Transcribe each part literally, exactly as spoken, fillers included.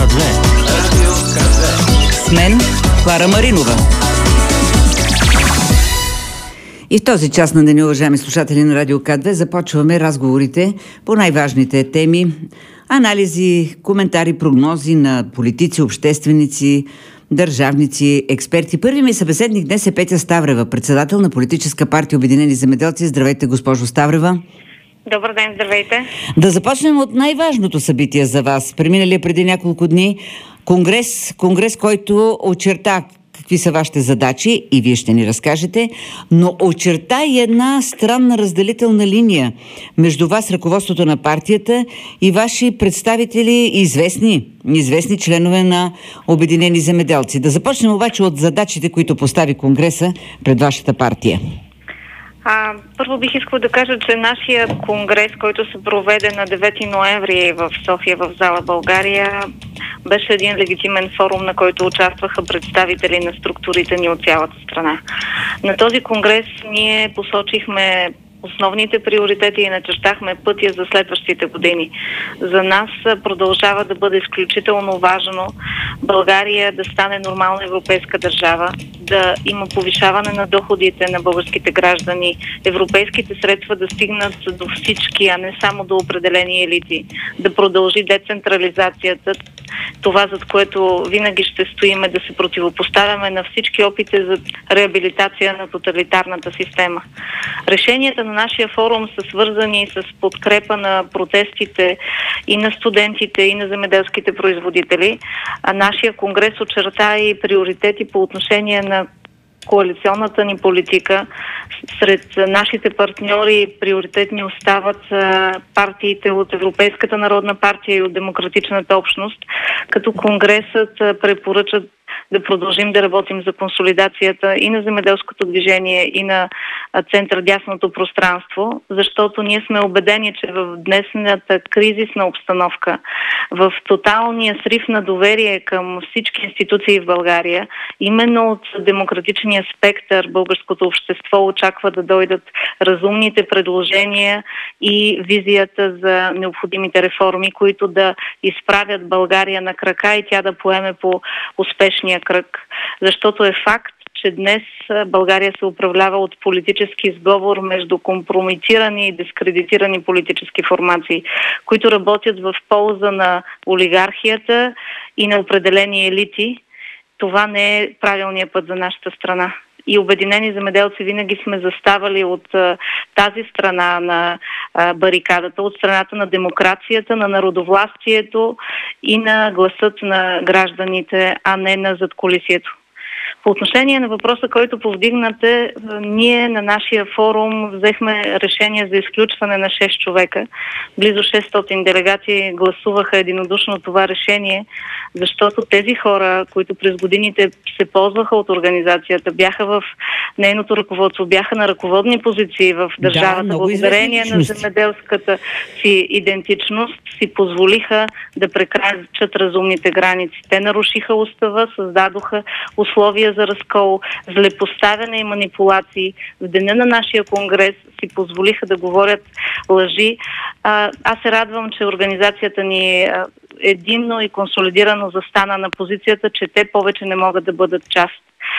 две. Радио К две. С мен Клара Маринова. И в този час на деня, уважаеми слушатели на Радио К две, започваме разговорите по най-важните теми, анализи, коментари, прогнози на политици, общественици, държавници, експерти. Първи ми събеседник днес е Петя Ставрева, председател на политическа партия Обединени земеделци. Здравейте, госпожо Ставрева. Добър ден, здравейте. Да започнем от най-важното събитие за вас. Преминалия преди няколко дни конгрес, конгрес, който очерта какви са вашите задачи и вие ще ни разкажете, но очерта и една странна разделителна линия между вас, ръководството на партията, и ваши представители, известни, известни членове на Обединени земеделци. Да започнем обаче от задачите, които постави Конгреса пред вашата партия. А, първо бих искал да кажа, че нашия конгрес, който се проведе на девети ноември в София, в зала България, беше един легитимен форум, на който участваха представители на структурите ни от цялата страна. На този конгрес ние посочихме основните приоритети и начертахме пътя за следващите години. За нас продължава да бъде изключително важно България да стане нормална европейска държава, да има повишаване на доходите на българските граждани, европейските средства да стигнат до всички, а не само до определени елити, да продължи децентрализацията, това, зад което винаги ще стоиме, да се противопоставяме на всички опити за реабилитация на тоталитарната система. Решенията на нашия форум са свързани с подкрепа на протестите и на студентите, и на земеделските производители. А нашия конгрес очерта и приоритети по отношение на коалиционната ни политика. Сред нашите партньори приоритетни остават партиите от Европейската народна партия и от Демократичната общност, като Конгресът препоръча да продължим да работим за консолидацията и на земеделското движение, и на център-дясното пространство, защото ние сме убедени, че в днесната кризисна обстановка, в тоталния срив на доверие към всички институции в България, именно от демократичния спектър българското общество очаква да дойдат разумните предложения и визията за необходимите реформи, които да изправят България на крака и тя да поеме по успешния кръг. Защото е факт, че днес България се управлява от политически сговор между компрометирани и дискредитирани политически формации, които работят в полза на олигархията и на определени елити. Това не е правилният път за нашата страна. И Обединени земеделци винаги сме заставали от а, тази страна на а, барикадата, от страната на демокрацията, на народовластието и на гласът на гражданите, а не на задкулисието. По отношение на въпроса, който повдигнате, ние на нашия форум взехме решение за изключване на шест човека. Близо шестстотин делегати гласуваха единодушно това решение, защото тези хора, които през годините се ползваха от организацията, бяха в нейното ръководство, бяха на ръководни позиции в държавата, да, благодарение на земеделската си идентичност, си позволиха да прекрачат разумните граници. Те нарушиха устава, създадоха условия за разкол, злепоставяне и манипулации. В деня на нашия конгрес си позволиха да говорят лъжи. А, аз се радвам, че организацията ни единно и консолидирано застана на позицията, че те повече не могат да бъдат част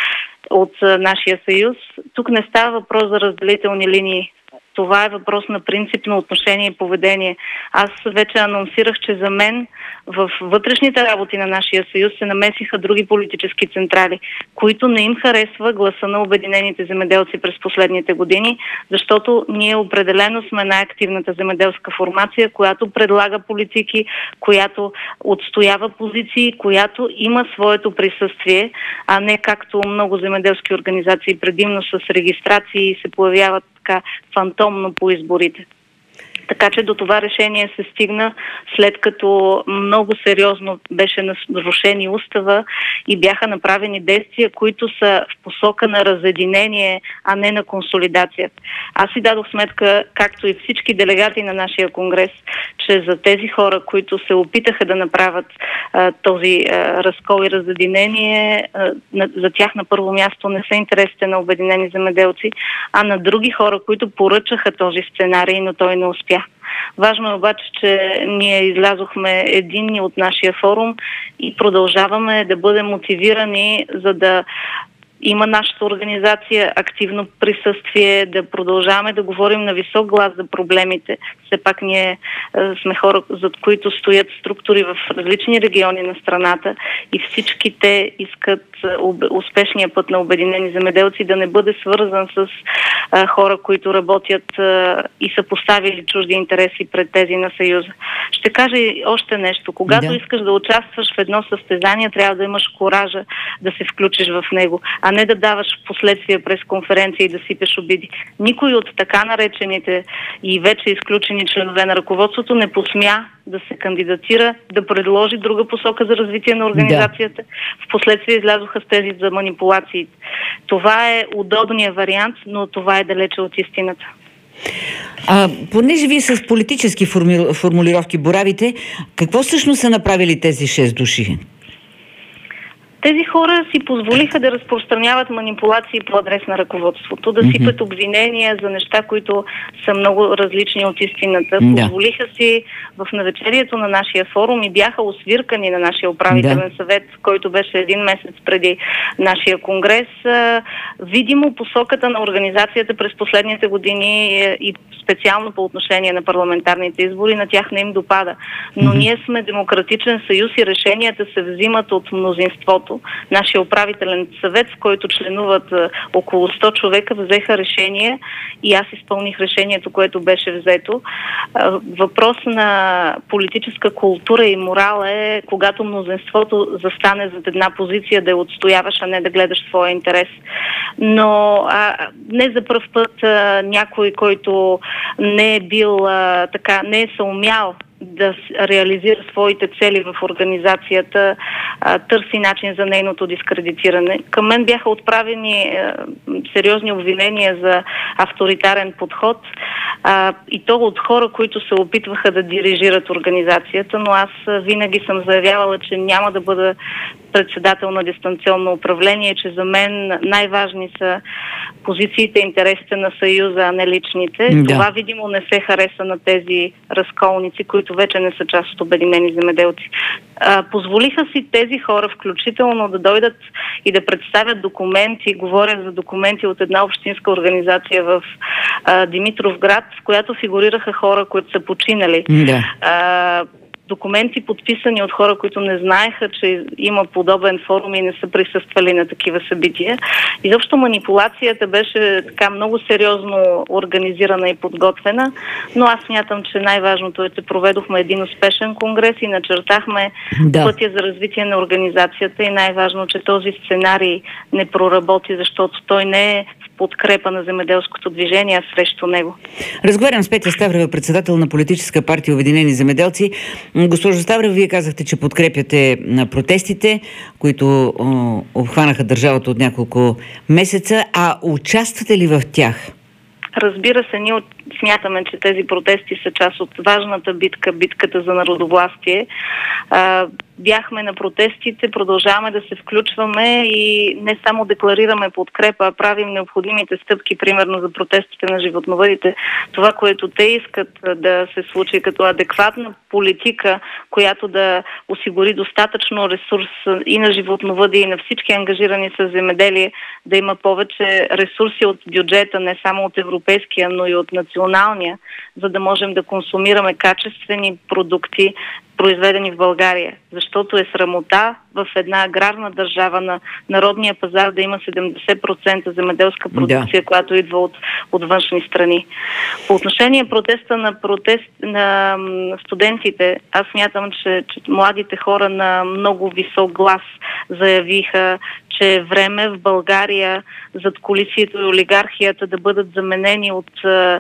от нашия съюз. Тук не става въпрос за разделителни линии. Това е въпрос на принципно отношение и поведение. Аз вече анонсирах, че за мен в вътрешните работи на нашия съюз се намесиха други политически централи, които не им харесва гласа на Обединените земеделци през последните години, защото ние определено сме най-активната земеделска формация, която предлага политики, която отстоява позиции, която има своето присъствие, а не както много земеделски организации предимно с регистрации и се появяват така фантомно по изборите. Така че до това решение се стигна след като много сериозно беше нарушени устава и бяха направени действия, които са в посока на разединение, а не на консолидация. Аз си дадох сметка, както и всички делегати на нашия конгрес, че за тези хора, които се опитаха да направят а, този а, разкол и разединение, а, на, за тях на първо място не са интересите на Обединени земеделци, а на други хора, които поръчаха този сценарий, но той не успя. Важно е обаче, че ние излязохме единни от нашия форум и продължаваме да бъдем мотивирани, за да има нашата организация активно присъствие, да продължаваме да говорим на висок глас за проблемите. Все пак ние а, сме хора, зад които стоят структури в различни региони на страната и всички те искат а, успешния път на обединени земеделци да не бъде свързан с а, хора, които работят а, и са поставили чужди интереси пред тези на Съюза. Ще кажа и още нещо. Когато да. искаш да участваш в едно състезание, трябва да имаш коража да се включиш в него, а не да даваш в последствие през конференция и да сипеш обиди. Никой от така наречените и вече изключени членове на ръководството не посмя да се кандидатира, да предложи друга посока за развитие на организацията. Да. В последствие излязоха с тези за манипулации. Това е удобният вариант, но това е далече от истината. А, понеже вие с политически форми... формулировки боравите, какво всъщност са направили тези шест души? Тези хора си позволиха да разпространяват манипулации по адрес на ръководството, да mm-hmm. сипят обвинения за неща, които са много различни от истината. Да. Позволиха си в навечерието на нашия форум и бяха освиркани на нашия управителен да. съвет, който беше един месец преди нашия конгрес. Видимо посоката на организацията през последните години и специално по отношение на парламентарните избори, на тях не им допада. Но mm-hmm. ние сме демократичен съюз и решенията се взимат от мнозинството. Нашия управителен съвет, в който членуват а, около сто човека, взеха решение и аз изпълних решението, което беше взето. А, въпрос на политическа култура и морал е, когато мнозинството застане зад една позиция, да я отстояваш, а не да гледаш своя интерес. Но а, не за пръв път а, някой, който не е бил а, така, не е съумял да реализира своите цели в организацията, а, търси начин за нейното дискредитиране. Към мен бяха отправени а, сериозни обвинения за авторитарен подход а, и то от хора, които се опитваха да дирижират организацията, но аз винаги съм заявявала, че няма да бъда председател на дистанционно управление, че за мен най-важни са позициите и интересите на Съюза, а не личните. Да. Това видимо не се хареса на тези разколници, които вече не са част от обединени земеделци. А, позволиха си тези хора, включително да дойдат и да представят документи, говоря за документи от една общинска организация в а, Димитровград, в която фигурираха хора, които са починали. Да. А, документи, подписани от хора, които не знаеха, че има подобен форум и не са присъствали на такива събития. Изобщо манипулацията беше така много сериозно организирана и подготвена, но аз смятам, че най-важното е, че проведохме един успешен конгрес и начертахме да. пътя за развитие на организацията и най-важно, че този сценарий не проработи, защото той не е в подкрепа на земеделското движение, а срещу него. Разговарям с Петя Ставрева, председател на политическа партия Обединени земеделци. Госпожо Ставрева, вие казахте, че подкрепяте на протестите, които о, обхванаха държавата от няколко месеца, а участвате ли в тях? Разбира се, ние смятаме, че тези протести са част от важната битка, битката за народовластие. А, бяхме на протестите, продължаваме да се включваме и не само декларираме подкрепа, а правим необходимите стъпки, примерно за протестите на животновъдите. Това, което те искат да се случи като адекватна политика, която да осигури достатъчно ресурс и на животновъди, и на всички ангажирани с земеделие, да има повече ресурси от бюджета, не само от европейския, но и от националния, за да можем да консумираме качествени продукти, произведени в България. Защото е срамота в една аграрна държава на народния пазар да има седемдесет процента земеделска продукция, да. която идва от, от външни страни. По отношение протеста на, протест, на студентите, аз смятам, че, че младите хора на много висок глас заявиха, че е време в България задкулисието и олигархията да бъдат заменени от а,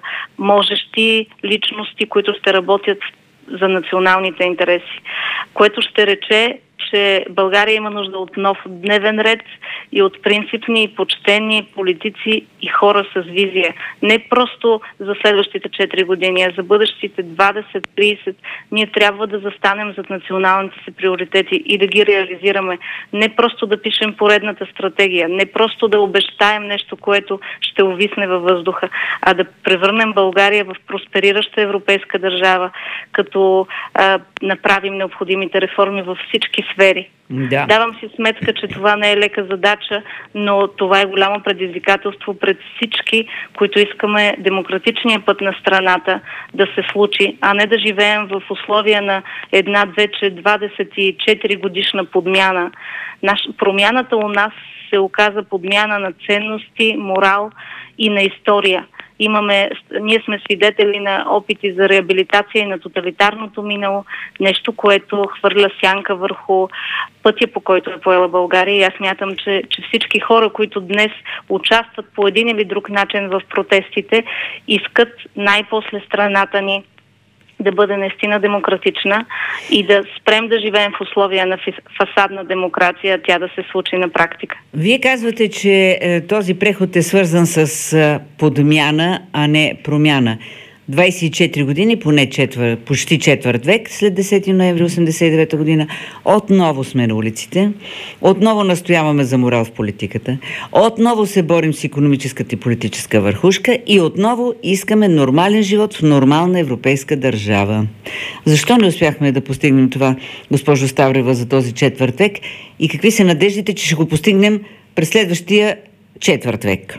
можещи личности, които ще работят за националните интереси, което ще рече че България има нужда от нов дневен ред и от принципни и почтени политици и хора с визия. Не просто за следващите четири години, а за бъдещите двадесет тридесет. Ние трябва да застанем зад националните си приоритети и да ги реализираме. Не просто да пишем поредната стратегия, не просто да обещаем нещо, което ще увисне във въздуха, а да превърнем България в просперираща европейска държава, като а, направим необходимите реформи във всички сфери. Да. Давам си сметка, че това не е лека задача, но това е голямо предизвикателство пред всички, които искаме демократичния път на страната да се случи, а не да живеем в условия на една вече двадесет и четири годишна подмяна. Наш... Промяната у нас се оказа подмяна на ценности, морал и на история. Имаме, ние сме свидетели на опити за реабилитация и на тоталитарното минало, нещо, което хвърля сянка върху пътя, по който е поела България. И аз смятам, че, че всички хора, които днес участват по един или друг начин в протестите, искат най-после страната ни да бъде наистина демократична и да спрем да живеем в условия на фасадна демокрация, тя да се случи на практика. Вие казвате, че е, този преход е свързан с е, подмяна, а не промяна. двадесет и четири години, поне четвър, почти четвърт век, след десети ноември осемдесет и девета година, отново сме на улиците, отново настояваме за морал в политиката, отново се борим с икономическата и политическа върхушка и отново искаме нормален живот в нормална европейска държава. Защо не успяхме да постигнем това, госпожо Ставрева, за този четвърт век и какви са надеждите, че ще го постигнем през следващия четвърт век?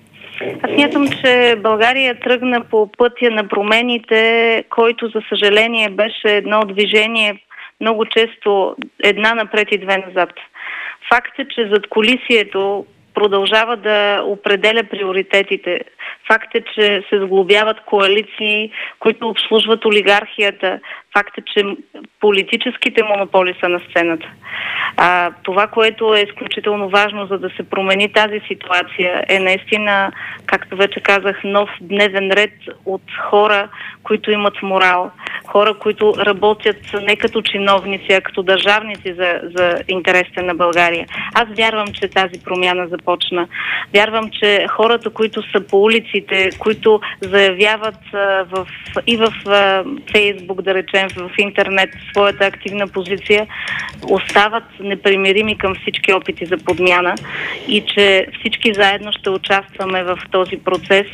Аз смятам, че България тръгна по пътя на промените, който, за съжаление, беше едно движение много често една напред и две назад. Факт е, че задкулисието продължава да определя приоритетите. Факт е, че се сглобяват коалиции, които обслужват олигархията. Факт е, че политическите монополи са на сцената. А, това, което е изключително важно, за да се промени тази ситуация, е наистина, както вече казах, нов дневен ред от хора, които имат морал. Хора, които работят не като чиновници, а като държавници за, за интересите на България. Аз вярвам, че тази промяна започна. Вярвам, че хората, които са по улиците, които заявяват а, в, и в а, Фейсбук, да речем, в интернет своята активна позиция, остават непримирими към всички опити за подмяна и че всички заедно ще участваме в този процес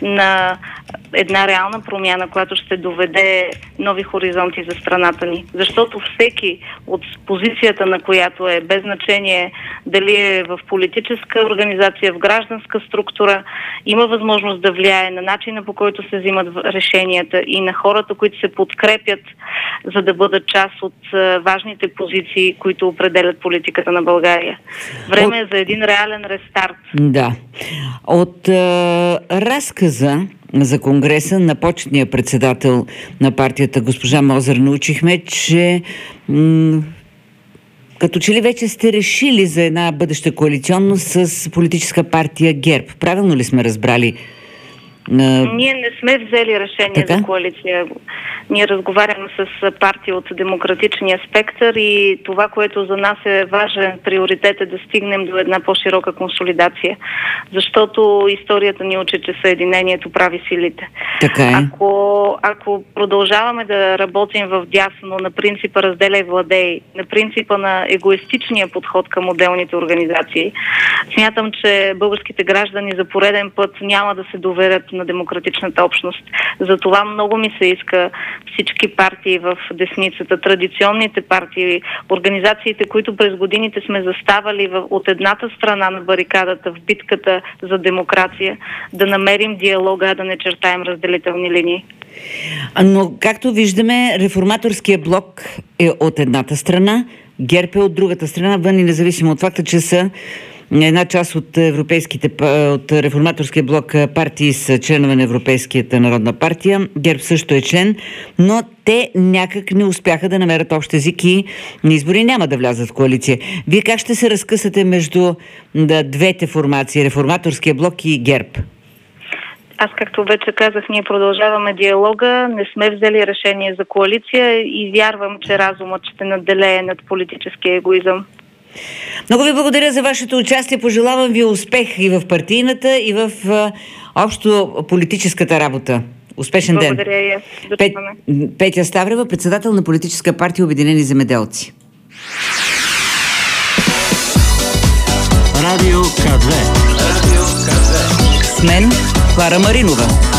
на една реална промяна, която ще доведе нови хоризонти за страната ни. Защото всеки от позицията, на която е, без значение дали е в политическа организация, в гражданска структура, има възможност да влияе на начина, по който се взимат решенията и на хората, които се подкрепят, за да бъдат част от важните позиции, които определят политиката на България. Време от... е за един реален рестарт. Да. От е, разказа за Конгреса на почетния председател на партията госпожа Мозер научихме, че м- като че ли вече сте решили за една бъдеща коалиционност с политическа партия ГЕРБ. Правилно ли сме разбрали? Ние не сме взели решение така? за коалиция. Ние разговаряме с партии от демократичния спектър и това, което за нас е важен приоритет, е да стигнем до една по-широка консолидация. Защото историята ни учи, че съединението прави силите. Така е. Ако, ако продължаваме да работим в дясно на принципа разделяй владей, на принципа на егоистичния подход към отделните организации, смятам, че българските граждани за пореден път няма да се доверят на демократичната общност. Затова много ми се иска всички партии в десницата, традиционните партии, организациите, които през годините сме заставали в, от едната страна на барикадата в битката за демокрация, да намерим диалога, да не чертаем разделителни линии. Но, както виждаме, реформаторския блок е от едната страна, ГЕРБ е от другата страна, вън и независимо от факта, че са една част от европейските, от реформаторския блок партии са членове на Европейската народна партия. ГЕРБ също е член, но те някак не успяха да намерят общ език и на избори няма да влязат в коалиция. Вие как ще се разкъсате между да, двете формации, реформаторския блок и ГЕРБ? Аз, както вече казах, ние продължаваме диалога, не сме взели решение за коалиция и вярвам, че разумът ще надделее над политическия егоизъм. Много ви благодаря за вашето участие. Пожелавам ви успех и в партийната, и в а, общо политическата работа. Успешен ден. Благодаря и аз. Пет, Петя Ставрева, председател на политическа партия Обединени земеделци. Радио К две. Радио К две. С мен Клара Маринова.